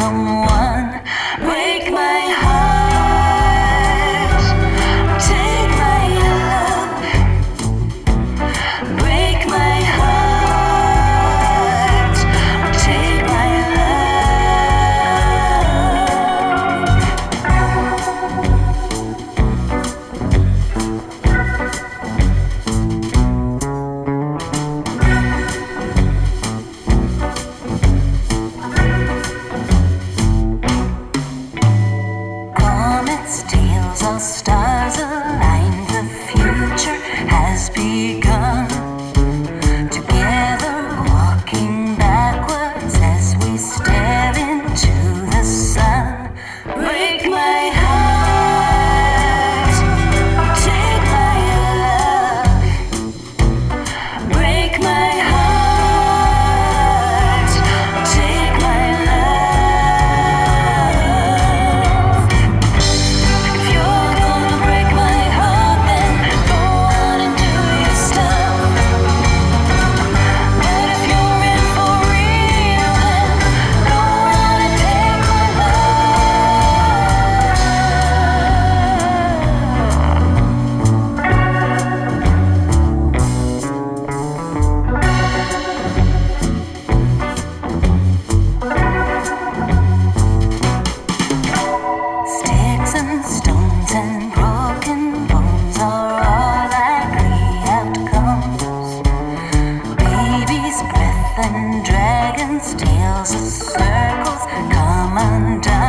someone. Break my heart, take my love. Break my heart, take my tales of stars aligned, the future has begun. Together, walking backwards as we stare into the sun. Break my heart, take my love. Break my heart, take my love. If you're gonna break my heart, then go on and do your stuff. But if you're in for real, then go on and take my Sticks and stones and broken bones are all likely outcomes. Baby's breath and dragon's tails of circles come undone.